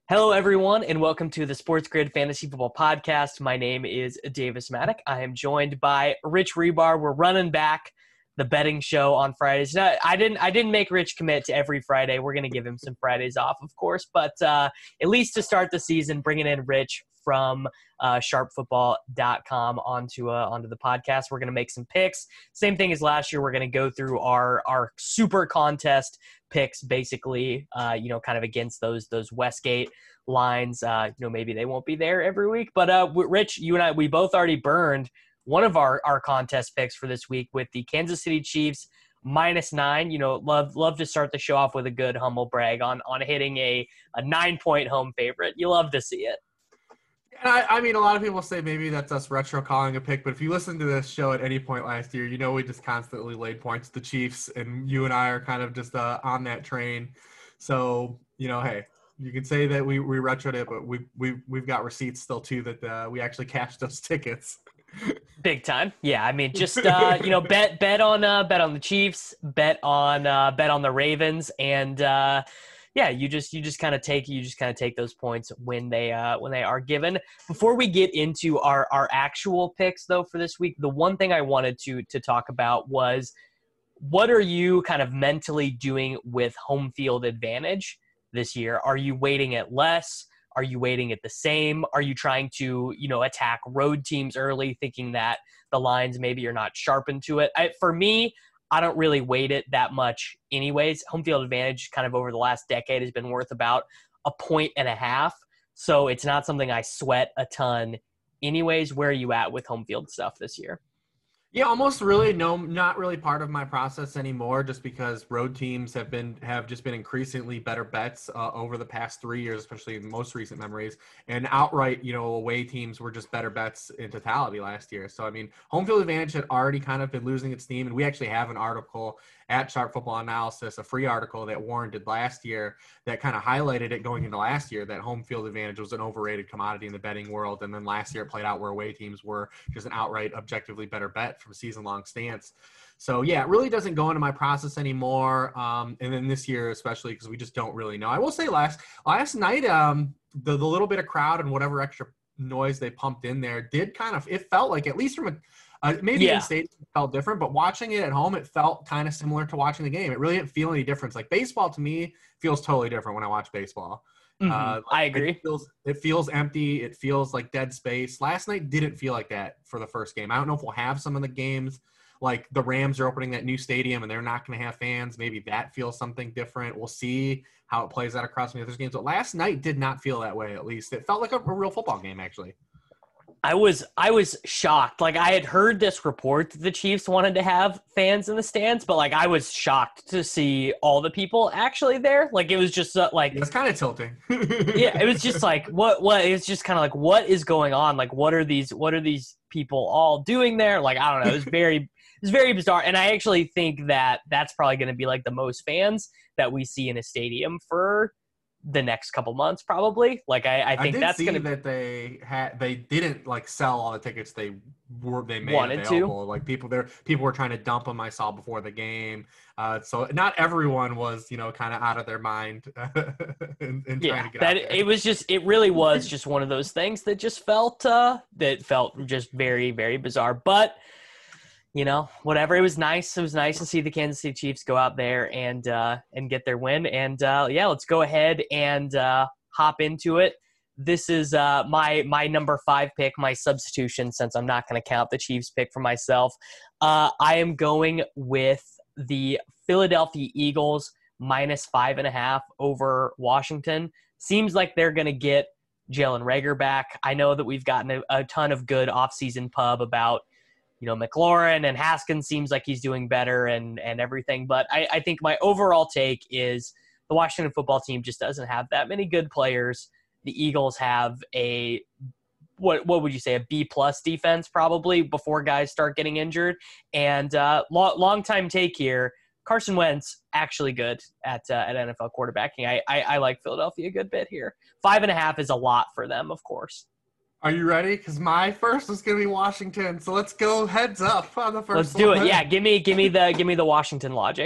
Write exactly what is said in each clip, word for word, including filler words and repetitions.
Hello, everyone, and welcome to the Sports Grid Fantasy Football Podcast. My name is Davis Maddock. I am joined by Rich Rebar. We're running back the betting show on Fridays. No, I didn't. I didn't make Rich commit to every Friday. We're going to give him some Fridays off, of course, but uh, at least to start the season, bringing in Rich from uh, sharp football dot com onto uh, onto the podcast. We're going to make some picks. Same thing as last year. We're going to go through our our super contest picks, basically, uh, you know, kind of against those those Westgate lines. Uh, you know, maybe they won't be there every week, but uh, Rich, you and I, we both already burned one of our our contest picks for this week with the Kansas City Chiefs minus nine. You know, love love to start the show off with a good humble brag on on hitting a a nine point home favorite. You love to see it. I, I mean, a lot of people say maybe that's us retro calling a pick, but if you listen to this show at any point last year, you know we just constantly laid points to the Chiefs, and you and I are kind of just uh, on that train. So, you know, hey, you can say that we, we retroed it, but we, we, we've got receipts still, too, that uh, we actually cashed those tickets. Big time. Yeah, I mean, just, uh, you know, bet bet on uh, bet on the Chiefs, bet on uh, bet on the Ravens, and uh, – yeah, you just you just kind of take you just kind of take those points when they uh, when they are given. Before we get into our our actual picks, though, for this week, the one thing I wanted to to talk about was what are you kind of mentally doing with home field advantage this year? Are you weighting it less? Are you weighting it the same? Are you trying to you know attack road teams early, thinking that the lines maybe you're not sharpened to it? I, for me, I don't really weight it that much anyways. Home field advantage kind of over the last decade has been worth about a point and a half. So it's not something I sweat a ton anyways. Where are you at with home field stuff this year? Yeah, almost really no, not really part of my process anymore, just because road teams have been have just been increasingly better bets uh, over the past three years, especially in most recent memories. And outright, you know, away teams were just better bets in totality last year. So, I mean, home field advantage had already kind of been losing its steam, and we actually have an article at Sharp Football Analysis, a free article that Warren did last year that kind of highlighted it going into last year, that home field advantage was an overrated commodity in the betting world. And then last year it played out where away teams were just an outright objectively better bet from season-long stance. So, yeah, it really doesn't go into my process anymore. Um, and then this year especially because we just don't really know. I will say last last night, um, the, the little bit of crowd and whatever extra noise they pumped in there did kind of – it felt like, at least from a – Uh, maybe yeah. in state it felt different, but watching it at home, it felt kind of similar to watching the game. It really didn't feel any difference. Like baseball to me feels totally different when I watch baseball. Mm-hmm. Uh, like I agree. It feels, it feels empty. It feels like dead space. Last night didn't feel like that for the first game. I don't know if we'll have some of the games. Like the Rams are opening that new stadium and they're not going to have fans. Maybe that feels something different. We'll see how it plays out across the other games. But last night did not feel that way, at least. It felt like a, a real football game, actually. I was I was shocked. Like I had heard this report that the Chiefs wanted to have fans in the stands, but like I was shocked to see all the people actually there. Like it was just uh, like it's kind of tilting. Yeah, it was just like what what it was just kind of like what is going on? Like what are these what are these people all doing there? Like I don't know. It was very it was very bizarre, and I actually think that that's probably going to be like the most fans that we see in a stadium for the next couple months, probably. Like I, I think I did that's see gonna that they had they didn't like sell all the tickets they were they made wanted available. to. Like people there, people were trying to dump them. I saw before the game, uh, so not everyone was you know kind of out of their mind and, and yeah, trying to get that out there. It was just it really was just one of those things that just felt uh, that felt just very very bizarre, but. You know, whatever. It was nice. It was nice to see the Kansas City Chiefs go out there and uh, and get their win. And uh, yeah, let's go ahead and uh, hop into it. This is uh, my my number five pick, my substitution, since I'm not going to count the Chiefs pick for myself. Uh, I am going with the Philadelphia Eagles minus five and a half over Washington. Seems like they're going to get Jalen Reagor back. I know that we've gotten a, a ton of good offseason pub about you know, McLaurin and Haskins seems like he's doing better and, and everything. But I, I think my overall take is the Washington football team just doesn't have that many good players. The Eagles have a, what what would you say, a B-plus defense probably before guys start getting injured. And uh, long, long time take here, Carson Wentz actually good at uh, at N F L quarterbacking. I, I, I like Philadelphia a good bit here. Five and a half is a lot for them, of course. Are you ready? Because my first is going to be Washington. So let's go heads up on the first Let's one. do it. Yeah, give me give me the give me the Washington logic.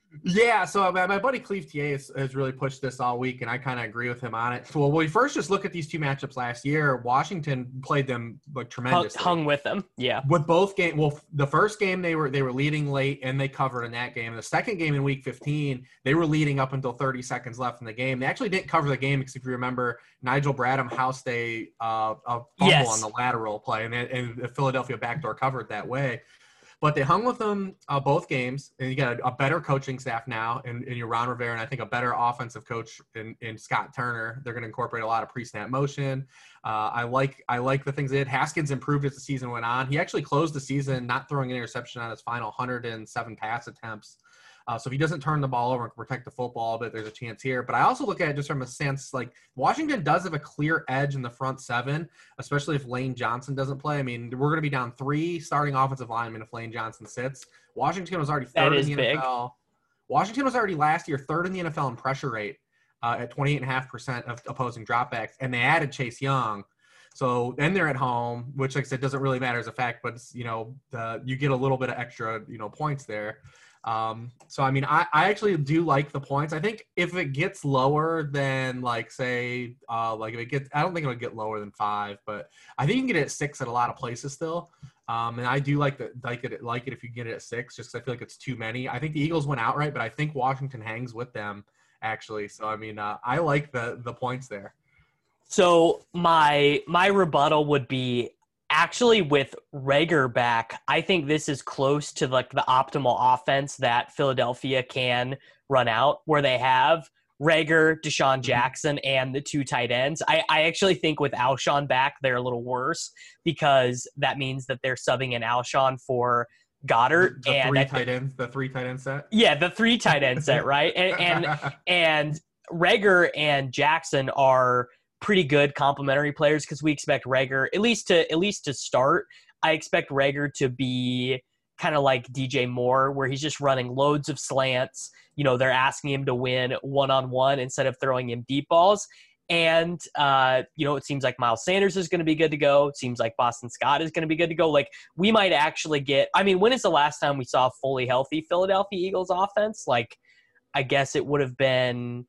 Yeah, so my, my buddy Cleve T A has, has really pushed this all week, and I kind of agree with him on it. Well, we first just look at these two matchups last year. Washington played them like tremendously, hung with them. Yeah, with both game. Well, the first game they were they were leading late, and they covered in that game. The second game in Week fifteen, they were leading up until thirty seconds left in the game. They actually didn't cover the game because if you remember, Nigel Bradham housed a uh, a fumble yes. on the lateral play, and, and the Philadelphia backdoor covered that way. But they hung with them uh, both games, and you got a, a better coaching staff now in, in your Ron Rivera, and I think a better offensive coach in, in Scott Turner. They're going to incorporate a lot of pre-snap motion. Uh, I like I like the things they did. Haskins improved as the season went on. He actually closed the season not throwing an interception on his final one hundred seven pass attempts. Uh, so if he doesn't turn the ball over and protect the football, but there's a chance here. But I also look at it just from a sense, like Washington does have a clear edge in the front seven, especially if Lane Johnson doesn't play. I mean, we're going to be down three starting offensive linemen if Lane Johnson sits. Washington was already third in the big. N F L. Washington was already last year third in the N F L in pressure rate uh, at twenty-eight point five percent of opposing dropbacks, and they added Chase Young. So then they're at home, which, like I said, doesn't really matter as a fact, but it's, you know, the, you get a little bit of extra, you know, points there. Um, so, I mean, I, I actually do like the points. I think if it gets lower than, like, say, uh, like if it gets, I don't think it'll get lower than five, but I think you can get it at six at a lot of places still. Um, and I do like the, like it, like it if you get it at six, just because I feel like it's too many. I think the Eagles went outright, but I think Washington hangs with them actually. So, I mean, uh, I like the, the points there. So my, my rebuttal would be, actually, with Reagor back, I think this is close to like the optimal offense that Philadelphia can run out, where they have Reagor, Deshaun Jackson, and the two tight ends. I, I actually think with Alshon back, they're a little worse because that means that they're subbing in Alshon for Goddard. The, the and three I tight ends, the three tight end set. Yeah, the three tight end set, right? And and and Reagor and Jackson are pretty good complementary players because we expect Reagor at least to at least to start. I expect Reagor to be kind of like D J Moore, where he's just running loads of slants. You know, they're asking him to win one on one instead of throwing him deep balls. And uh, you know, it seems like Miles Sanders is going to be good to go. It seems like Boston Scott is going to be good to go. Like we might actually get. I mean, when is the last time we saw a fully healthy Philadelphia Eagles offense? Like, I guess it would have been.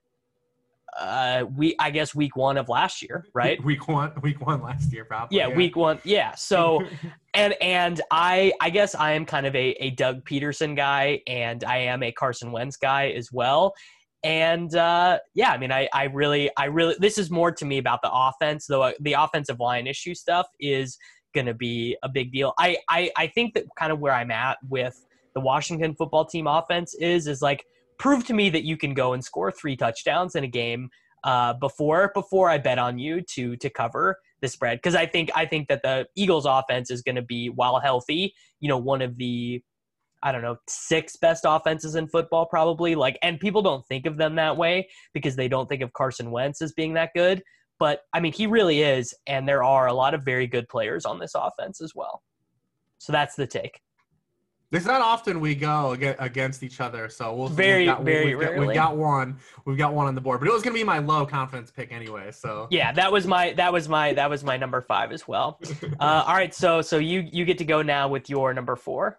Uh, we I guess week one of last year, right? Week one, week one last year, probably. Yeah, yeah. week one. Yeah. So, and and I I guess I am kind of a, a Doug Peterson guy, and I am a Carson Wentz guy as well. And uh, yeah, I mean, I I really I really this is more to me about the offense, though. The offensive line issue stuff is going to be a big deal. I, I I think that kind of where I'm at with the Washington football team offense is is like. Prove to me that you can go and score three touchdowns in a game uh, before before I bet on you to to cover the spread, because I think I think that the Eagles' offense is going to be, while healthy, you know, one of the I don't know six best offenses in football probably. Like, and people don't think of them that way because they don't think of Carson Wentz as being that good. But I mean, he really is, and there are a lot of very good players on this offense as well. So that's the take. It's not often we go against each other, so we'll very, we've got, very we've rarely. Got, we've got one, we've got one on the board, but it was going to be my low confidence pick anyway. So yeah, that was my that was my that was my number five as well. Uh, all right, so so you you get to go now with your number four.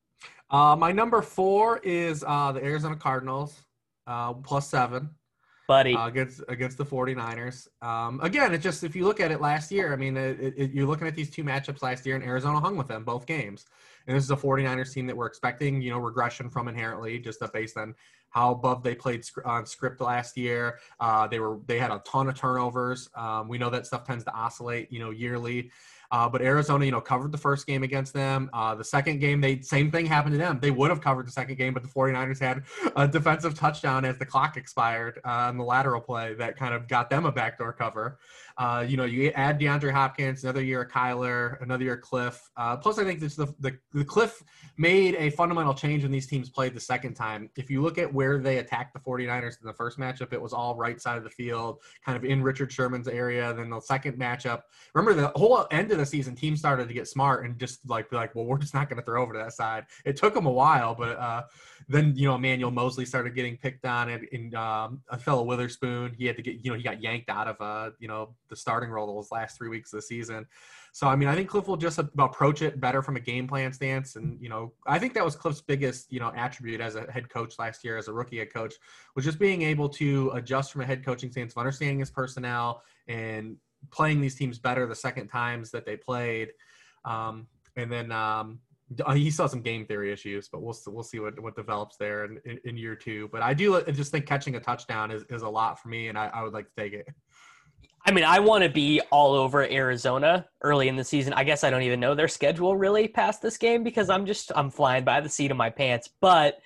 Uh, my number four is uh, the Arizona Cardinals, uh, plus seven. Buddy. Uh, against against the 49ers. Um, again, it's just if you look at it last year, I mean, it, it, you're looking at these two matchups last year, and Arizona hung with them both games. And this is a 49ers team that we're expecting, you know, regression from inherently, just based on how above they played on script last year. Uh, they were they had a ton of turnovers. Um, we know that stuff tends to oscillate, you know, yearly. Uh, but Arizona, you know, covered the first game against them. Uh, the second game, they same thing happened to them. They would have covered the second game, but the 49ers had a defensive touchdown as the clock expired uh, on the lateral play that kind of got them a backdoor cover. Uh, you know, you add DeAndre Hopkins, another year of Kyler, another year of Cliff. Uh, plus, I think this the, the the Cliff made a fundamental change when these teams played the second time. If you look at where they attacked the 49ers in the first matchup, it was all right side of the field, kind of in Richard Sherman's area. Then the second matchup, remember the whole end of the season, teams started to get smart and just like be like, well, we're just not going to throw over to that side. It took them a while, but uh, then, you know, Emmanuel Mosley started getting picked on, and, and um, a fellow Witherspoon, he had to get, you know, he got yanked out of, uh, you know, the starting role those last three weeks of the season. So, I mean, I think Cliff will just approach it better from a game plan standpoint. circumstance. And, you know, I think that was Cliff's biggest, you know, attribute as a head coach last year, as a rookie head coach, was just being able to adjust from a head coaching stance of understanding his personnel and playing these teams better the second times that they played. Um, and then um, he saw some game theory issues, but we'll we'll see what, what develops there in, in, in year two. But I do just think catching a touchdown is, is a lot for me, and I, I would like to take it. I mean, I want to be all over Arizona early in the season. I guess I don't even know their schedule really past this game because I'm just I'm flying by the seat of my pants. But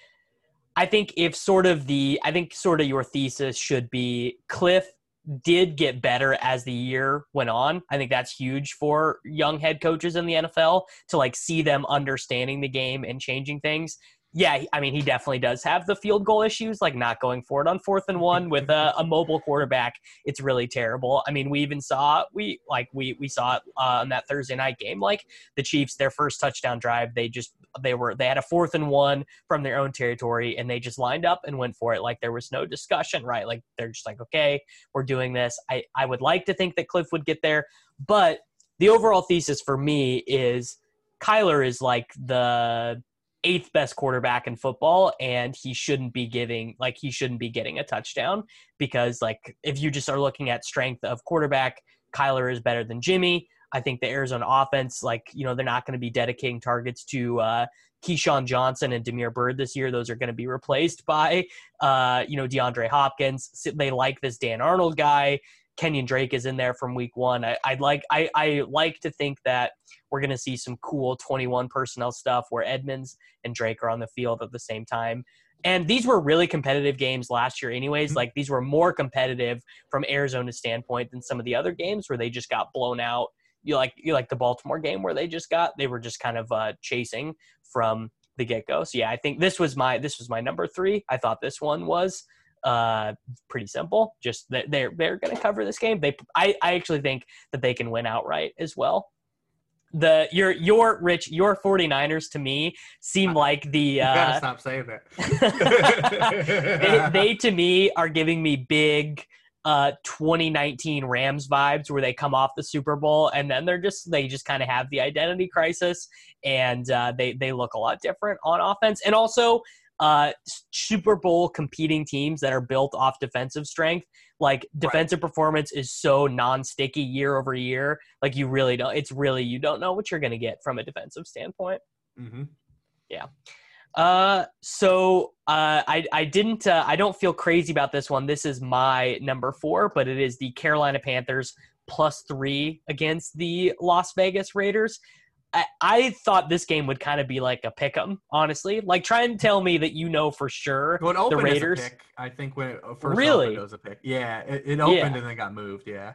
I think if sort of the I think sort of your thesis should be Cliff did get better as the year went on. I think that's huge for young head coaches in the N F L to like see them understanding the game and changing things. Yeah, I mean, he definitely does have the field goal issues, like not going for it on fourth and one with a, a mobile quarterback. It's really terrible. I mean, we even saw we like we we saw it uh, on that Thursday night game. Like the Chiefs, their first touchdown drive, they just they were they had a fourth and one from their own territory, and they just lined up and went for it. Like there was no discussion, right? Like they're just like, okay, we're doing this. I I would like to think that Cliff would get there, but the overall thesis for me is Kyler is like the eighth best quarterback in football, and he shouldn't be giving like he shouldn't be getting a touchdown because like if you just are looking at strength of quarterback, Kyler is better than Jimmy. I think the Arizona offense, like, you know, they're not going to be dedicating targets to uh, Keyshawn Johnson and Damiere Byrd this year. Those are going to be replaced by, uh, you know, DeAndre Hopkins. They like this Dan Arnold guy. Kenyon Drake is in there from week one. I, I'd like I, I like to think that we're going to see some cool twenty-one personnel stuff where Edmonds and Drake are on the field at the same time. And these were really competitive games last year anyways. Mm-hmm. Like these were more competitive from Arizona's standpoint than some of the other games where they just got blown out. You like you like the Baltimore game where they just got they were just kind of uh, chasing from the get-go. So yeah, I think this was my this was my number three. I thought this one was uh pretty simple. Just that they're they're going to cover this game. They I, I actually think that they can win outright as well. The your your Rich your 49ers to me seem like the you uh gotta stop saying that. they, they to me are giving me big uh twenty nineteen Rams vibes where they come off the Super Bowl and then they're just they just kind of have the identity crisis and uh they they look a lot different on offense. And also Uh, Super Bowl competing teams that are built off defensive strength, like defensive right. performance is so non-sticky year over year. Like you really don't, it's really, you don't know what you're going to get from a defensive standpoint. Mm-hmm. Yeah. Uh, so, uh, I, I didn't, uh, I don't feel crazy about this one. This is my number four, but it is the Carolina Panthers plus three against the Las Vegas Raiders. I, I thought this game would kind of be like a pick 'em, honestly. Like, try and tell me that you know for sure well, it opened the Raiders. As a pick. I think when it first really? opened, it was a pick. Yeah, it, it opened yeah. and then got moved. Yeah.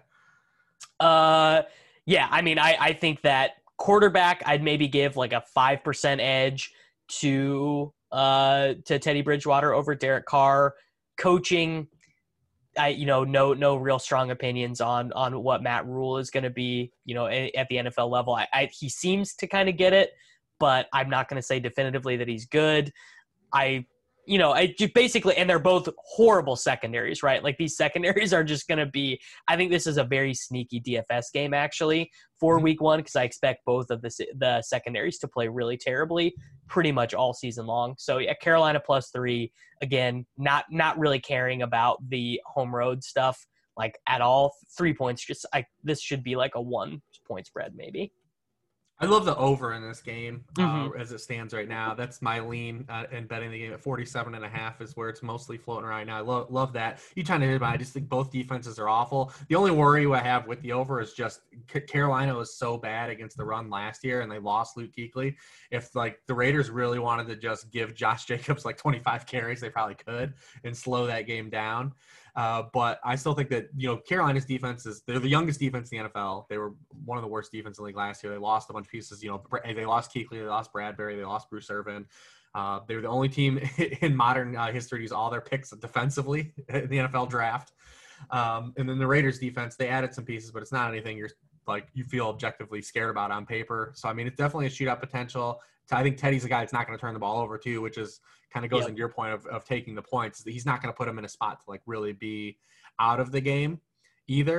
Uh, yeah. I mean, I, I think that quarterback, I'd maybe give like a five percent edge to uh to Teddy Bridgewater over Derek Carr. Coaching, I, you know, no, no real strong opinions on, on what Matt Rule is going to be, you know, at the N F L level. I, I he seems to kind of get it, but I'm not going to say definitively that he's good. I, you know, I just basically, and they're both horrible secondaries, right? Like these secondaries are just going to be, I think this is a very sneaky D F S game actually for week one, because I expect both of the, the secondaries to play really terribly pretty much all season long. So yeah, Carolina plus three, again, not, not really caring about the home road stuff like at all. Three points, just I, this should be like a one point spread maybe. I love the over in this game mm-hmm. uh, as it stands right now. That's my lean uh, in betting the game at forty-seven and a half is where it's mostly floating right now. I love love that. You kind of hit it, but I just think both defenses are awful. The only worry I have with the over is just Carolina was so bad against the run last year and they lost Luke Kuechly. If like the Raiders really wanted to just give Josh Jacobs like twenty-five carries, they probably could and slow that game down. Uh, but I still think that, you know, Carolina's defense is, they're the youngest defense in the N F L. They were one of the worst defense in the league last year. They lost a bunch of pieces. You know, they lost Kuechly, they lost Bradbury, they lost Bruce Irvin. Uh, they were the only team in modern uh, history to use all their picks defensively in the N F L draft. Um, and then the Raiders defense, they added some pieces, but it's not anything you're like, you feel objectively scared about on paper. So, I mean, it's definitely a shootout potential. I think Teddy's a guy that's not going to turn the ball over too, which is kind of goes yep. into your point of, of taking the points. He's not going to put him in a spot to like really be out of the game either.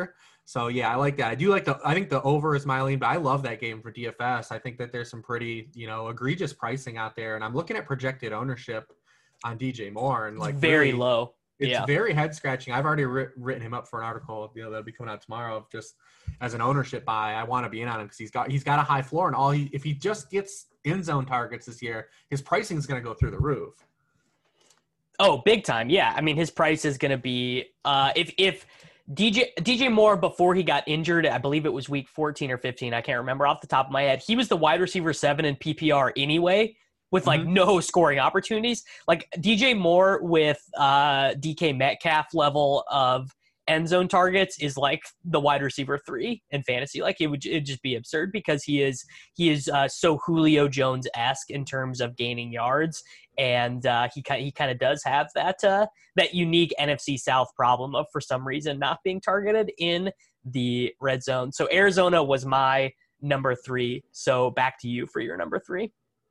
So yeah, I like that. I do like the. I think the over is my lean, but I love that game for D F S. I think that there's some pretty, you know, egregious pricing out there, and I'm looking at projected ownership on D J Moore, and like very really, low. it's yeah. very head scratching. I've already ri- written him up for an article, you know, that'll be coming out tomorrow of just as an ownership buy. I want to be in on him because he's got he's got a high floor, and all he if he just gets end zone targets this year, his pricing is going to go through the roof. Oh, big time. Yeah. I mean, his price is going to be uh, if if. D J D J Moore, before he got injured, I believe it was week fourteen or fifteen, I can't remember off the top of my head, he was the wide receiver seven in P P R anyway, with like mm-hmm. no scoring opportunities. Like D J Moore with uh, D K Metcalf level of end zone targets is like the wide receiver three in fantasy. Like it would it'd just be absurd because he is he is uh, so Julio Jones-esque in terms of gaining yards, and uh, he kind he kind of does have that uh, that unique N F C South problem of for some reason not being targeted in the red zone. So Arizona was my number three. So back to you for your number three.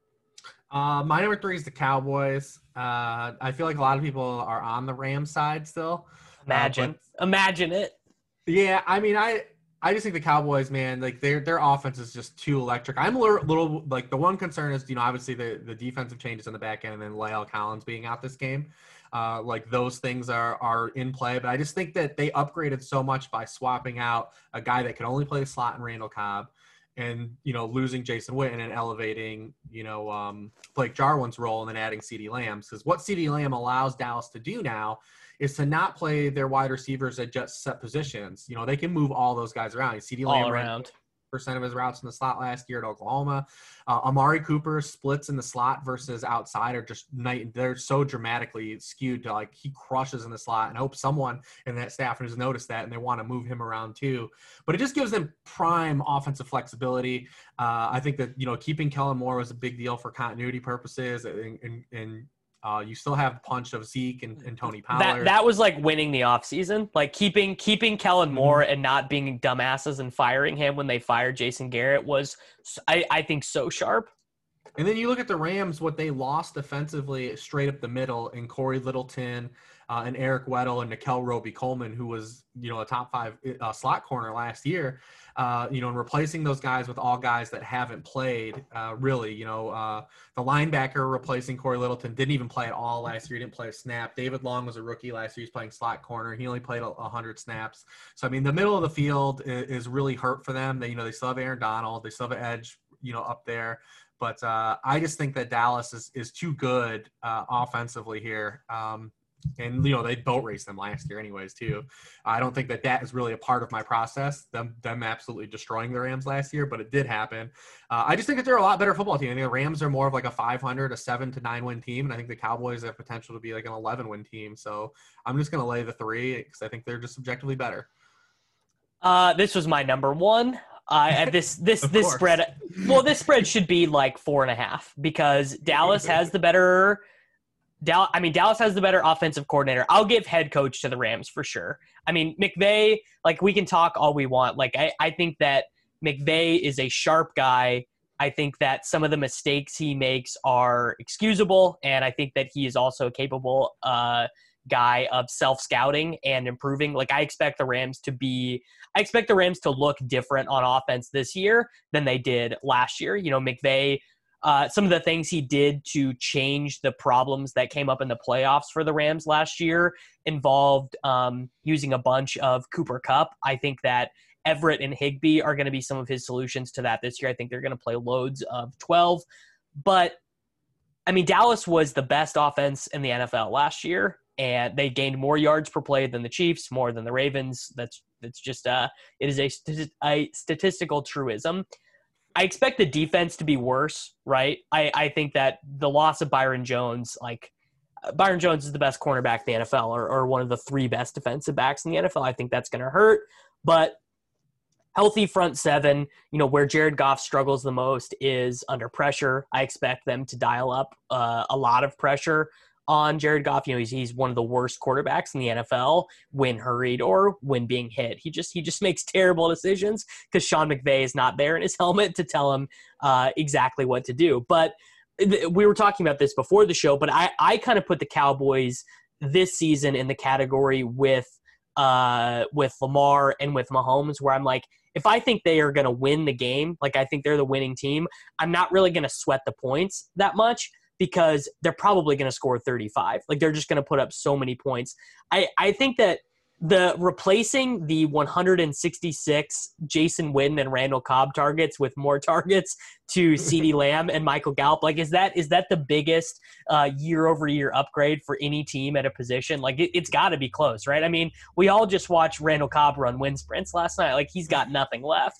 Uh, my number three is the Cowboys. Uh, I feel like a lot of people are on the Rams side still. Imagine, uh, but, imagine it. Yeah, I mean, I I just think the Cowboys, man, like their their offense is just too electric. I'm a little, little like the one concern is, you know, obviously the the defensive changes on the back end and then La'el Collins being out this game. Uh, like those things are are in play, but I just think that they upgraded so much by swapping out a guy that could only play the slot in Randall Cobb, and you know losing Jason Witten and elevating you know um, Blake Jarwin's role, and then adding CeeDee Lamb. Because what CeeDee Lamb allows Dallas to do now is to not play their wide receivers at just set positions. You know they can move all those guys around. CeeDee Lamb all around. ran percent of his routes in the slot last year at Oklahoma. Uh, Amari Cooper splits in the slot versus outside are just night. They're so dramatically skewed to like he crushes in the slot, and I hope someone in that staff has noticed that and they want to move him around too. But it just gives them prime offensive flexibility. Uh, I think that you know keeping Kellen Moore was a big deal for continuity purposes, and, and, and Uh, you still have the punch of Zeke and, and Tony Pollard. That that was like winning the offseason. Like keeping keeping Kellen Moore mm-hmm. and not being dumbasses and firing him when they fired Jason Garrett was, I, I think, so sharp. And then you look at the Rams, what they lost defensively straight up the middle in Corey Littleton uh, and Eric Weddle and Nickel Roby-Coleman, who was, you know, a top five uh, slot corner last year, uh, you know, and replacing those guys with all guys that haven't played uh, really, you know, uh, the linebacker replacing Corey Littleton didn't even play at all last year. He didn't play a snap. David Long was a rookie last year. He's playing slot corner. He only played a, a hundred snaps. So, I mean, the middle of the field is, is really hurt for them. They, you know, they still have Aaron Donald. They still have an edge, you know, up there. But uh, I just think that Dallas is, is too good uh, offensively here. Um, and, you know, they boat raced them last year anyways, too. I don't think that that is really a part of my process, them, them absolutely destroying the Rams last year, but it did happen. Uh, I just think that they're a lot better football team. I think the Rams are more of like a five hundred, a seven to nine win team. And I think the Cowboys have potential to be like an eleven win team. So I'm just going to lay the three because I think they're just objectively better. Uh, this was my number one. Uh, this this this course. spread. Well, this spread should be like four and a half because Dallas has the better. Dallas, I mean, Dallas has the better offensive coordinator. I'll give head coach to the Rams for sure. I mean, McVay. Like we can talk all we want. Like I, I think that McVay is a sharp guy. I think that some of the mistakes he makes are excusable, and I think that he is also capable. Uh, guy of self-scouting and improving. Like I expect the Rams to be, I expect the Rams to look different on offense this year than they did last year. You know, McVay, uh, some of the things he did to change the problems that came up in the playoffs for the Rams last year involved um, using a bunch of Cooper Kupp. I think that Everett and Higbee are going to be some of his solutions to that this year. I think they're going to play loads of twelve, but I mean, Dallas was the best offense in the N F L last year. And they gained more yards per play than the Chiefs, more than the Ravens. That's that's just uh, it is a, st- a statistical truism. I expect the defense to be worse, right? I, I think that the loss of Byron Jones, like Byron Jones is the best cornerback in the N F L, or, or one of the three best defensive backs in the N F L. I think that's going to hurt. But healthy front seven, you know, where Jared Goff struggles the most is under pressure. I expect them to dial up uh, a lot of pressure on Jared Goff. You know, he's he's one of the worst quarterbacks in the N F L when hurried or when being hit. He just he just makes terrible decisions because Sean McVay is not there in his helmet to tell him uh, exactly what to do. But th- we were talking about this before the show, but I, I kind of put the Cowboys this season in the category with uh, with Lamar and with Mahomes, where I'm like, if I think they are going to win the game, like I think they're the winning team, I'm not really going to sweat the points that much because they're probably going to score thirty-five. Like they're just going to put up so many points. I, I think that the replacing the one hundred sixty-six Jason Witten and Randall Cobb targets with more targets to CeeDee Lamb and Michael Gallup, like is that is that the biggest uh, year over year upgrade for any team at a position? Like it, it's got to be close, right? I mean, we all just watched Randall Cobb run wind sprints last night. Like he's got nothing left.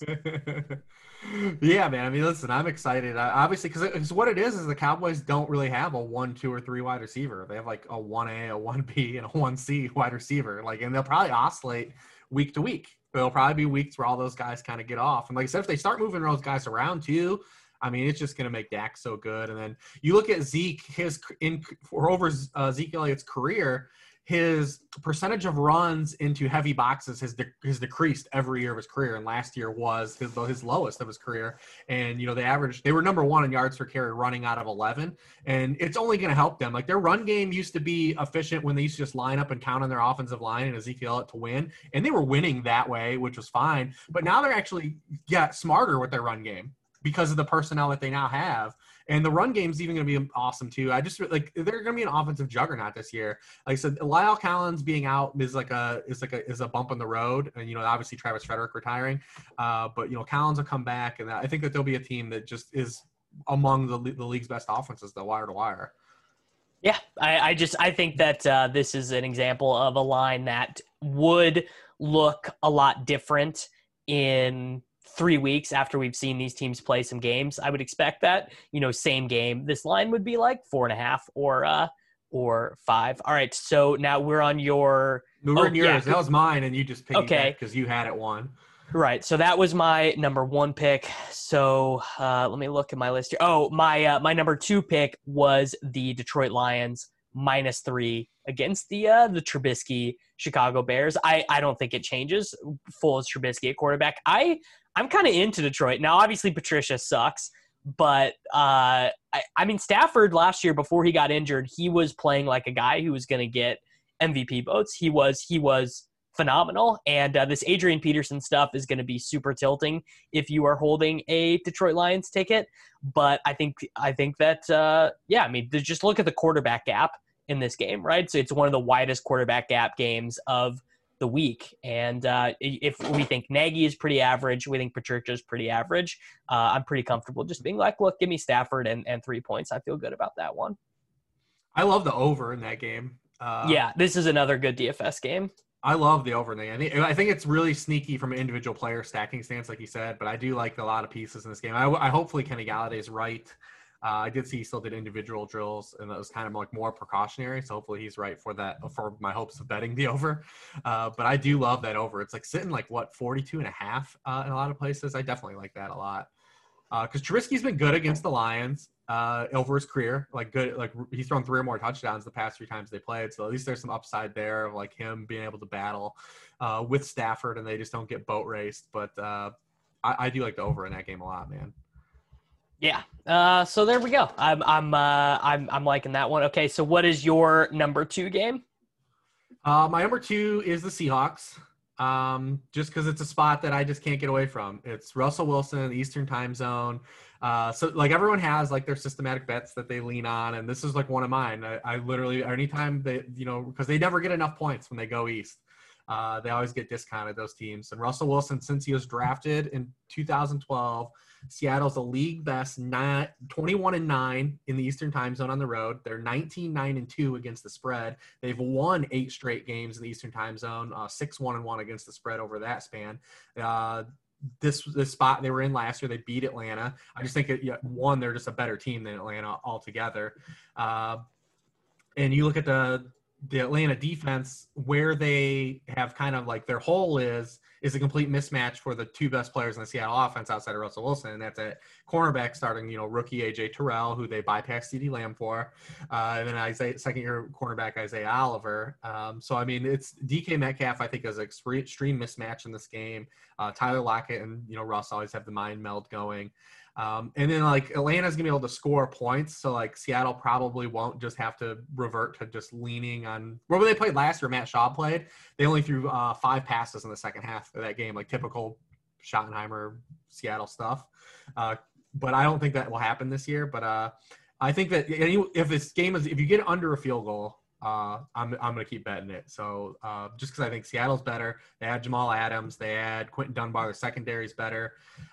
Yeah, man. I mean, listen, I'm excited. I, obviously, because what it is is the Cowboys don't really have a one, two, or three wide receiver. They have like a one A, a one B, and a one C wide receiver. Like, and they'll probably oscillate week to week. There'll probably be weeks where all those guys kind of get off. And like I said, if they start moving those guys around too, I mean, it's just going to make Dak so good. And then you look at Zeke, his in for over uh, Zeke Elliott's career. His percentage of runs into heavy boxes has, de- has decreased every year of his career, and last year was his, his lowest of his career. And you know, they averaged they were number one in yards per carry, running out of eleven, and it's only going to help them. Like their run game used to be efficient when they used to just line up and count on their offensive line and Ezekiel Elliott to win, and they were winning that way, which was fine. But now they're actually get smarter with their run game because of the personnel that they now have. And the run game's even going to be awesome too. I just like they're going to be an offensive juggernaut this year. Like I said, Lyle Collins being out is like a is like a is a bump in the road, and you know obviously Travis Frederick retiring, uh, but you know Collins will come back, and I think that there'll be a team that just is among the the league's best offenses, the wire to wire. Yeah, I, I just I think that uh, this is an example of a line that would look a lot different in three weeks after we've seen these teams play some games. I would expect that, you know, same game, this line would be like four and a half or uh or five. All right, so now we're on your we're oh, in yours. yeah. That was mine, and you just picked okay because you had it one. Right, so that was my number one pick. So uh let me look at my list here. Oh, my uh, my number two pick was the Detroit Lions minus three against the uh the Trubisky Chicago Bears. I I don't think it changes. Full Trubisky at quarterback. I I'm kind of into Detroit. Now, obviously, Patricia sucks, but uh, I, I mean, Stafford last year before he got injured, he was playing like a guy who was going to get M V P votes. He was he was phenomenal, and uh, this Adrian Peterson stuff is going to be super tilting if you are holding a Detroit Lions ticket. But I think I think that uh, yeah, I mean, just look at the quarterback gap in this game, right? So it's one of the widest quarterback gap games of the week. And uh, if we think Nagy is pretty average, we think Patricia is pretty average. Uh, I'm pretty comfortable just being like, look, give me Stafford and, and three points. I feel good about that one. I love the over in that game. Uh, yeah, this is another good D F S game. I love the over in the game. I think it's really sneaky from an individual player stacking stance, like you said, but I do like a lot of pieces in this game. I, I hopefully Kenny Galladay's right. Uh, I did see he still did individual drills, and that was kind of like more precautionary. So hopefully he's right for that, for my hopes of betting the over. Uh, but I do love that over. It's like sitting like what forty-two and a half uh, in a lot of places. I definitely like that a lot because uh, Trubisky's been good against the Lions uh, over his career. Like good, like he's thrown three or more touchdowns the past three times they played. So at least there's some upside there of like him being able to battle uh, with Stafford, and they just don't get boat raced. But uh, I, I do like the over in that game a lot, man. Yeah. Uh, so there we go. I'm I'm uh, I'm I'm liking that one. Okay. So what is your number two game? Uh, my number two is the Seahawks. Um, just because it's a spot that I just can't get away from. It's Russell Wilson, Eastern Time Zone. Uh, so like everyone has like their systematic bets that they lean on, and this is like one of mine. I, I literally anytime they you know because they never get enough points when they go east. Uh, they always get discounted, those teams. And Russell Wilson, since he was drafted in two thousand twelve, Seattle's a league best nine, twenty-one and nine in the Eastern Time Zone on the road. They're nineteen nine and two against the spread. They've won eight straight games in the Eastern Time Zone, uh, six one and one against the spread over that span. Uh, this this spot they were in last year, they beat Atlanta. I just think, it, yeah, one, they're just a better team than Atlanta altogether. Uh, and you look at the the Atlanta defense, where they have kind of like their hole is is a complete mismatch for the two best players in the Seattle offense outside of Russell Wilson, and that's at cornerback starting, you know, rookie A J Terrell, who they bypassed CeeDee Lamb for, uh, and then Isaiah, second-year cornerback Isaiah Oliver. Um, so, I mean, it's D K Metcalf, I think, is an extreme mismatch in this game. Uh, Tyler Lockett and, you know, Russ always have the mind meld going. Um, and then, like, Atlanta's going to be able to score points. So, like, Seattle probably won't just have to revert to just leaning on – where they played last year, Matt Schaub played. They only threw uh, five passes in the second half of that game, like typical Schottenheimer Seattle stuff. Uh, but I don't think that will happen this year. But uh, I think that if this game is – if you get under a field goal, uh, I'm I'm going to keep betting it. So, uh, just because I think Seattle's better. They add Jamal Adams. They add Quentin Dunbar. Their secondary's better.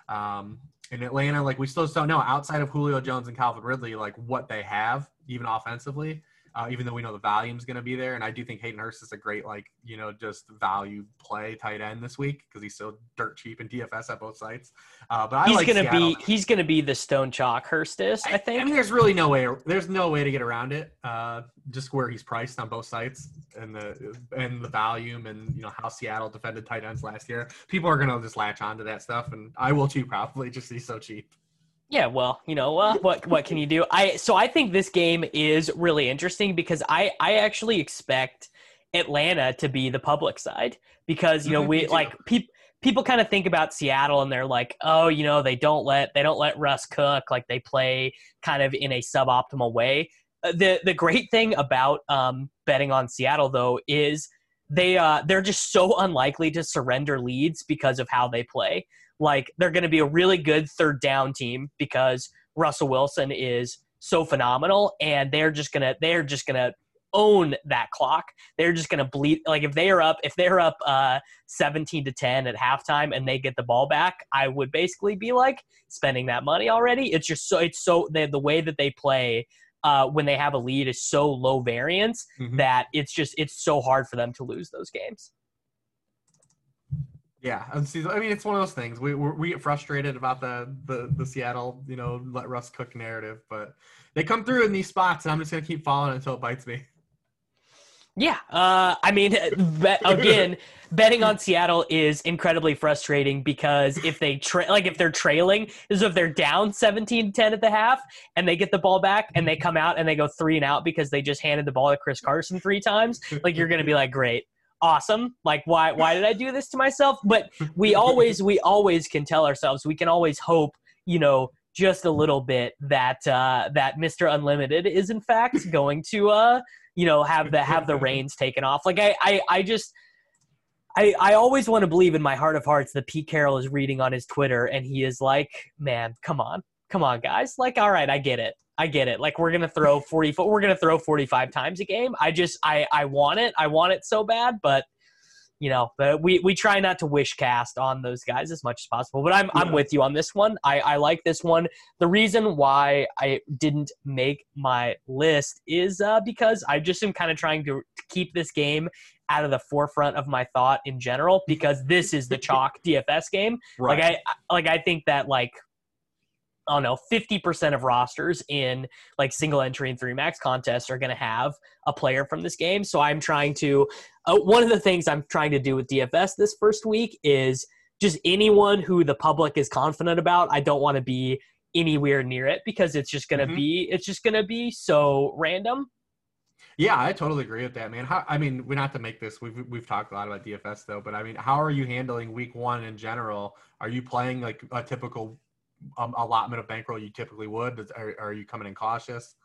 Um In Atlanta, like, we still just don't know outside of Julio Jones and Calvin Ridley, like, what they have, even offensively, uh, even though we know the volume's going to be there. And I do think Hayden Hurst is a great, like, you know, just value play tight end this week because he's so dirt cheap in D F S at both sites. Uh, but I he's like gonna Seattle. be he's gonna be the Stone Chalk Hurst is, I think. I mean, there's really no way. There's no way to get around it. Uh, just where he's priced on both sites and the and the volume and, you know, how Seattle defended tight ends last year. People are gonna just latch onto that stuff, and I will too probably just he's so cheap. Yeah, well, you know, uh, what what can you do? I so I think this game is really interesting because I I actually expect Atlanta to be the public side because, you know, we like people people kind of think about Seattle and they're like, oh, you know, they don't let they don't let Russ cook, like they play kind of in a suboptimal way. Uh, The the great thing about um, betting on Seattle though is they uh, they're just so unlikely to surrender leads because of how they play. Like, they're going to be a really good third down team because Russell Wilson is so phenomenal, and they're just going to they're just going to own that clock. They're just going to bleed. Like, if they are up if they're up uh, seventeen to ten at halftime and they get the ball back, I would basically be like spending that money already. It's just so it's so they, the way that they play uh, when they have a lead is so low variance mm-hmm. that it's just it's so hard for them to lose those games. Yeah, I mean, it's one of those things. We we get frustrated about the, the the Seattle, you know, let Russ cook narrative, but they come through in these spots, and I'm just gonna keep following until it bites me. Yeah, uh, I mean, bet, again, betting on Seattle is incredibly frustrating because if they tra- like if they're trailing, is if they're down seventeen to ten at the half and they get the ball back and they come out and they go three and out because they just handed the ball to Chris Carson three times, like you're gonna be like, great. Awesome. Like, why why did I do this to myself? But we always we always can tell ourselves, we can always hope, you know, just a little bit that uh, that Mister Unlimited is in fact going to uh, you know, have the have the reins taken off. Like I I, I just I, I always want to believe in my heart of hearts that Pete Carroll is reading on his Twitter and he is like, man, come on. Come on, guys. Like, all right, I get it. I get it. Like, we're gonna throw forty. We're gonna throw forty-five times a game. I just, I, I want it. I want it so bad. But you know, but we, we try not to wish cast on those guys as much as possible. But I'm, yeah. I'm with you on this one. I, I like this one. The reason why I didn't make my list is uh, because I just am kind of trying to keep this game out of the forefront of my thought in general because this is the chalk D F S game. Right. Like I, like I think that like. I don't know, fifty percent of rosters in like single entry and three max contests are going to have a player from this game. So I'm trying to, uh, one of the things I'm trying to do with D F S this first week is just anyone who the public is confident about. I don't want to be anywhere near it because it's just going to mm-hmm. be, it's just going to be so random. Yeah, I totally agree with that, man. How, I mean, we're not to make this, we've, we've talked a lot about D F S though, but I mean, how are you handling week one in general? Are you playing like a typical Um, allotment of bankroll you typically would? Are, are you coming in cautious?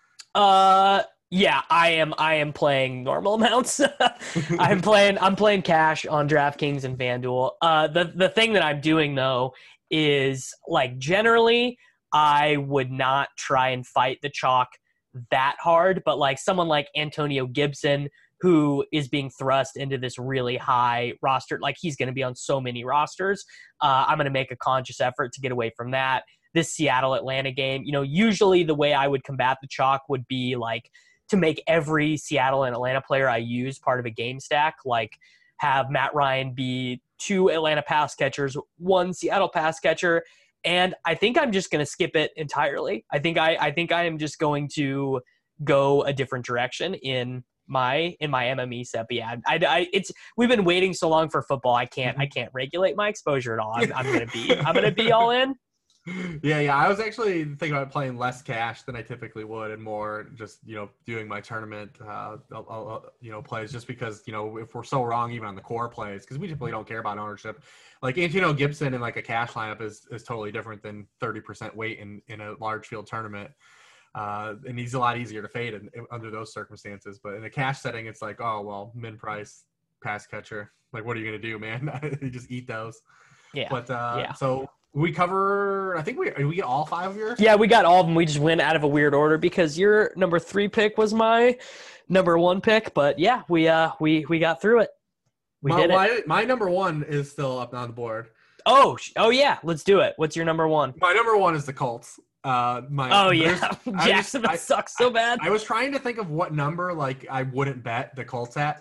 Uh, yeah, I am. I am playing normal amounts. I'm playing. I'm playing cash on DraftKings and FanDuel. Uh, the the thing that I'm doing though is like generally I would not try and fight the chalk that hard, but like someone like Antonio Gibson, who is being thrust into this really high roster. Like he's going to be on so many rosters. Uh, I'm going to make a conscious effort to get away from that. This Seattle-Atlanta game, you know, usually the way I would combat the chalk would be like to make every Seattle and Atlanta player I use part of a game stack, like have Matt Ryan be two Atlanta pass catchers, one Seattle pass catcher. And I think I'm just going to skip it entirely. I think I, I think I am just going to go a different direction in my in my M M E set. But yeah, I, I it's we've been waiting so long for football. I can't I can't regulate my exposure at all. I'm, I'm gonna be I'm gonna be all in. Yeah, yeah. I was actually thinking about playing less cash than I typically would, and more just you know doing my tournament, uh, I'll, I'll, you know, plays. Just because you know if we're so wrong even on the core plays, because we typically don't care about ownership. Like Antonio Gibson in like a cash lineup is is totally different than thirty percent weight in in a large field tournament, uh, and he's a lot easier to fade in, in, under those circumstances. But in a cash setting, it's like, oh well, min price pass catcher. Like, what are you gonna do, man? You just eat those. Yeah. But uh, yeah. so. We cover, I think we we get all five of yours? Yeah, we got all of them. We just went out of a weird order because your number three pick was my number one pick. But yeah, we uh we we got through it. We my, did it. My, my number one is still up on the board. Oh, oh yeah, let's do it. What's your number one? My number one is the Colts. Uh, my oh yeah, Jacksonville sucks so bad. I, I was trying to think of what number like I wouldn't bet the Colts at,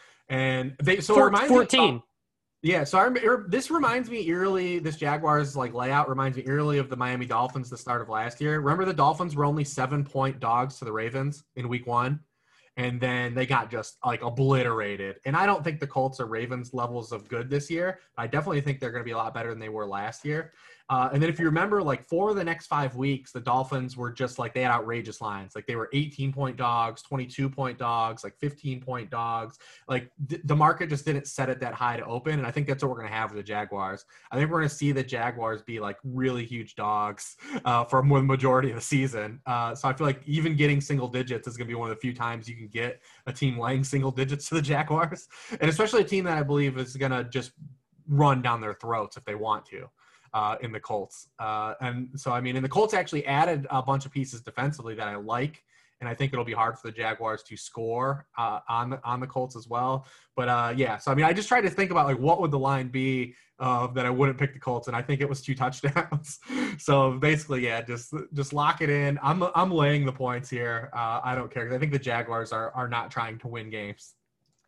and they so Four, it reminds fourteen. Me, oh, Yeah, so I remember, this reminds me eerily, this Jaguars like layout reminds me eerily of the Miami Dolphins the start of last year. Remember the Dolphins were only seven-point dogs to the Ravens in week one, and then they got just like obliterated. And I don't think the Colts are Ravens levels of good this year. I definitely think they're going to be a lot better than they were last year. Uh, and then if you remember, like for the next five weeks, the Dolphins were just like they had outrageous lines. Like they were eighteen-point dogs, twenty-two-point dogs, like fifteen-point dogs. Like th- the market just didn't set it that high to open. And I think that's what we're going to have with the Jaguars. I think we're going to see the Jaguars be like really huge dogs uh, for more than the majority of the season. Uh, so I feel like even getting single digits is going to be one of the few times you can get a team laying single digits to the Jaguars. And especially a team that I believe is going to just run down their throats if they want to. Uh, in the Colts. Uh, and so, I mean, and the Colts actually added a bunch of pieces defensively that I like, and I think it'll be hard for the Jaguars to score uh, on, the, on the Colts as well. But, uh, yeah, so, I mean, I just tried to think about, like, what would the line be uh, that I wouldn't pick the Colts, and I think it was two touchdowns. So, basically, yeah, just just lock it in. I'm I'm laying the points here. Uh, I don't care, because I think the Jaguars are are not trying to win games.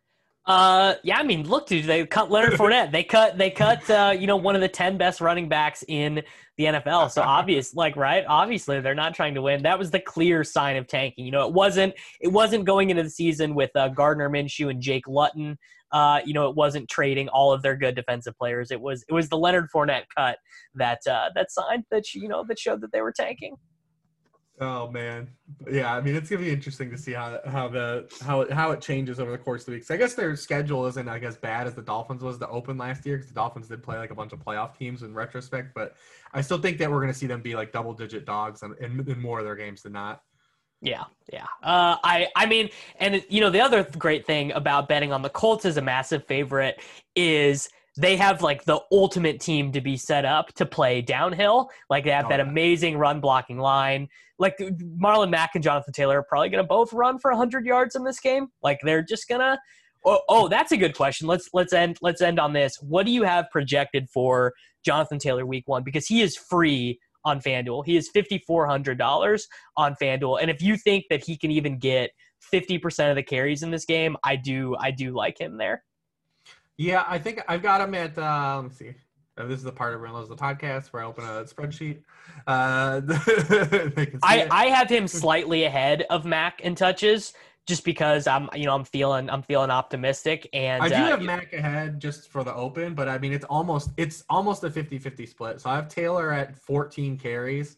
Uh, yeah, I mean, look, dude, they cut Leonard Fournette. They cut, they cut, uh, you know, one of the ten best running backs in the N F L. So obvious, like, right? Obviously, they're not trying to win. That was the clear sign of tanking. You know, it wasn't, it wasn't going into the season with uh, Gardner Minshew and Jake Luton. Uh, you know, it wasn't trading all of their good defensive players. It was, it was the Leonard Fournette cut that uh, that signed that you know that showed that they were tanking. Oh man, yeah. I mean, it's gonna be interesting to see how how the how it, how it changes over the course of the weeks. I guess their schedule isn't like as bad as the Dolphins was to open last year, because the Dolphins did play like a bunch of playoff teams in retrospect. But I still think that we're gonna see them be like double digit dogs in, in, in more of their games than not. Yeah, yeah. Uh, I I mean, and you know, the other great thing about betting on the Colts as a massive favorite is they have like the ultimate team to be set up to play downhill. Like they have Oh, that yeah. amazing run blocking line. Like Marlon Mack and Jonathan Taylor are probably going to both run for one hundred yards in this game. Like they're just going to oh, oh, that's a good question. Let's let's end let's end on this. What do you have projected for Jonathan Taylor week one? Because he is free on FanDuel. He is five thousand four hundred dollars on FanDuel. And if you think that he can even get fifty percent of the carries in this game, I do I do like him there. Yeah, I think I've got him at. Uh, let me see. Uh, This is the part of Reynolds the podcast where I open a spreadsheet. Uh, they can see I, it. I have him slightly ahead of Mac in touches just because I'm you know I'm feeling I'm feeling optimistic and I do uh, have Mac ahead just for the open, but I mean it's almost it's almost a fifty-fifty split. So I have Taylor at fourteen carries,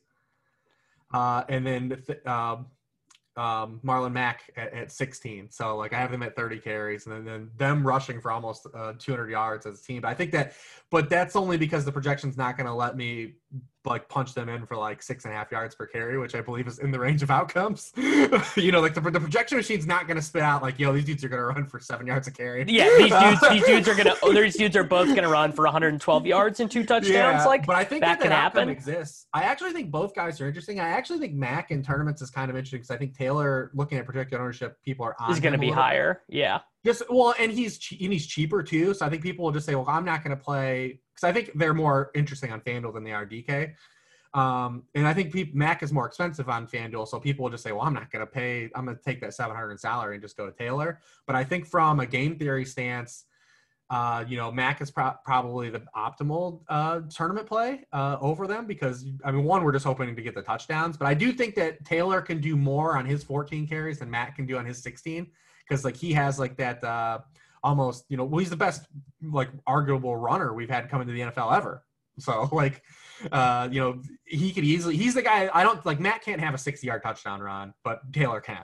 uh, and then th- um, um, Marlon Mack at, at sixteen. So like I have them at thirty carries, and then, then them rushing for almost uh, two hundred yards as a team. But I think that, but that's only because the projection's not going to let me like punch them in for like six and a half yards per carry, which I believe is in the range of outcomes. You know, like the, the projection machine's not going to spit out like, yo, these dudes are going to run for seven yards a carry. yeah these dudes these dudes are gonna oh, these dudes are both gonna run for one hundred twelve yards and two touchdowns. Yeah, like but I think that that, can that outcome happen. exists. I actually think both guys are interesting. I actually think Mack in tournaments is kind of interesting because I think Taylor, looking at projected ownership, people are on Is going to him a be little bit. higher. Yeah. Just well, and he's che- and he's cheaper too. So I think people will just say, "Well, I'm not going to play," because I think they're more interesting on FanDuel than they are D K. Um, and I think people, Mac is more expensive on FanDuel, so people will just say, "Well, I'm not going to pay. I'm going to take that seven hundred in salary and just go to Taylor." But I think from a game theory stance, uh, you know, Mac is pro- probably the optimal uh, tournament play uh, over them because, I mean, one, we're just hoping to get the touchdowns, but I do think that Taylor can do more on his fourteen carries than Mac can do on his sixteen. because like he has like that uh, almost, you know, well, he's the best like arguable runner we've had come into the N F L ever. So like, uh, you know, he could easily, he's the guy, I don't like Matt can't have a sixty yard touchdown run, but Taylor can.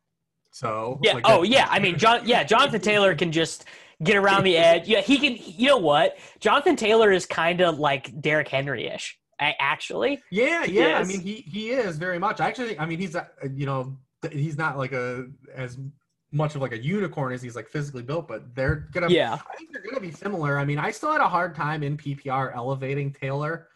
So yeah. like Oh yeah. I mean, John, yeah, Jonathan Taylor can just get around the edge. Yeah. He can, you know what? Jonathan Taylor is kind of like Derrick Henry-ish, actually. Yeah. Yeah. I Yes. mean, he, he is very much. I actually, I mean, he's, a, you know, he's not like a, as much of like a unicorn as he's like physically built, but they're gonna yeah I think they're gonna be similar. I mean, I still had a hard time in P P R elevating Taylor,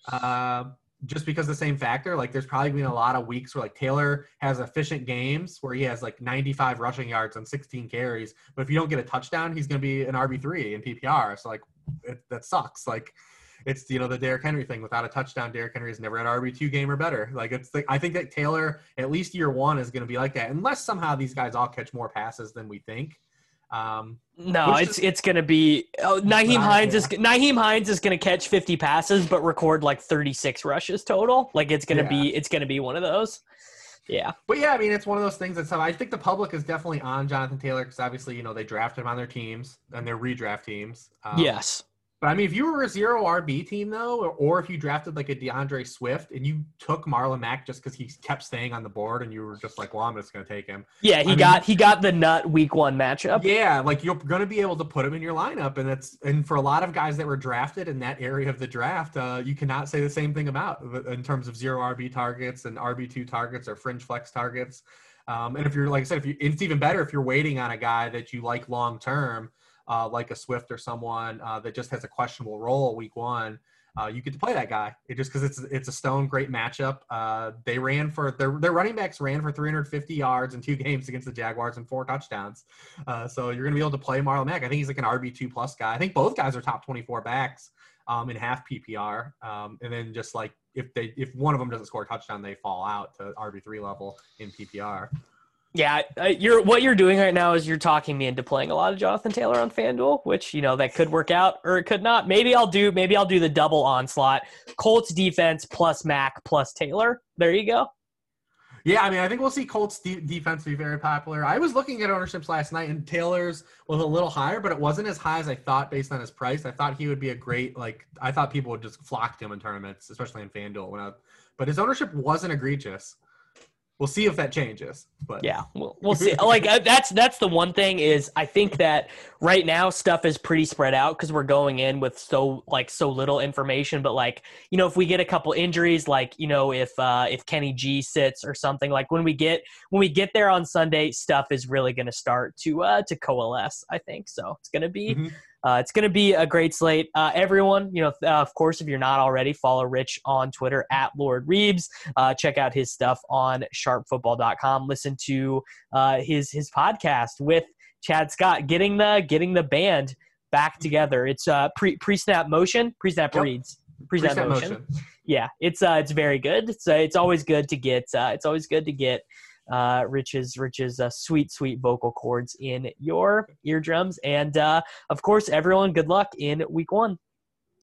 uh, just because the same factor. Like, there's probably been a lot of weeks where like Taylor has efficient games where he has like ninety-five rushing yards on sixteen carries, but if you don't get a touchdown, he's gonna be an R B three in P P R. So like, it, that sucks. Like, it's, you know, the Derrick Henry thing. Without a touchdown, Derrick Henry has never had R B two game or better. Like, it's the, I think that Taylor, at least year one, is going to be like that, unless somehow these guys all catch more passes than we think. Um, no it's is, it's going to be oh, Nyheim Hines yeah. is Nyheim Hines is going to catch fifty passes but record like thirty-six rushes total. Like, it's going to yeah. be it's going to be one of those. Yeah. But yeah, I mean, it's one of those things that's how I think the public is definitely on Jonathan Taylor, because obviously, you know, they drafted him on their teams and their redraft teams. Um, yes. But I mean, if you were a zero R B team though, or, or if you drafted like a DeAndre Swift and you took Marlon Mack just because he kept staying on the board and you were just like, well, I'm just going to take him. Yeah, he I got mean, he got the nut week one matchup. Yeah, like you're going to be able to put him in your lineup, and it's and for a lot of guys that were drafted in that area of the draft, uh, you cannot say the same thing about in terms of zero R B targets and R B two targets or fringe flex targets. Um, and if you're, like I said, if you, it's even better if you're waiting on a guy that you like long term. Uh, like a Swift or someone uh, that just has a questionable role week one, uh, you get to play that guy. It just because it's it's a stone great matchup. Uh, they ran for their their running backs ran for three hundred fifty yards in two games against the Jaguars and four touchdowns. Uh, so you're gonna be able to play Marlon Mack. I think he's like an R B two plus guy. I think both guys are top twenty-four backs um, in half P P R. Um, and then just like if they if one of them doesn't score a touchdown, they fall out to R B three level in P P R. Yeah, you're what you're doing right now is you're talking me into playing a lot of Jonathan Taylor on FanDuel, which, you know, that could work out or it could not. Maybe I'll do maybe I'll do the double onslaught. Colts defense plus Mac plus Taylor. There you go. Yeah, I mean, I think we'll see Colts de- defense be very popular. I was looking at ownerships last night, and Taylor's was a little higher, but it wasn't as high as I thought based on his price. I thought he would be a great, like, I thought people would just flock to him in tournaments, especially in FanDuel. When I, but his ownership wasn't egregious. We'll see if that changes. But yeah, we'll, we'll see. Like uh, that's that's the one thing is I think that right now stuff is pretty spread out because we're going in with so like so little information. But like, you know, if we get a couple injuries, like, you know, if uh, if Kenny G sits or something, like when we get when we get there on Sunday, stuff is really going to start to uh, to coalesce. I think so. It's going to be. Mm-hmm. Uh, it's going to be a great slate. Uh, everyone, you know, uh, of course, if you're not already, follow Rich on Twitter at Lord Reeves. Uh, check out his stuff on sharp football dot com. Listen to uh, his his podcast with Chad Scott, getting the getting the band back together. It's uh, pre pre snap motion, pre snap yep. reads, pre snap motion. motion. Yeah, it's uh, it's very good. It's uh, it's always good to get. Uh, it's always good to get. Uh, Rich's Rich's uh, sweet, sweet vocal cords in your eardrums. And, uh, of course, everyone, good luck in week one.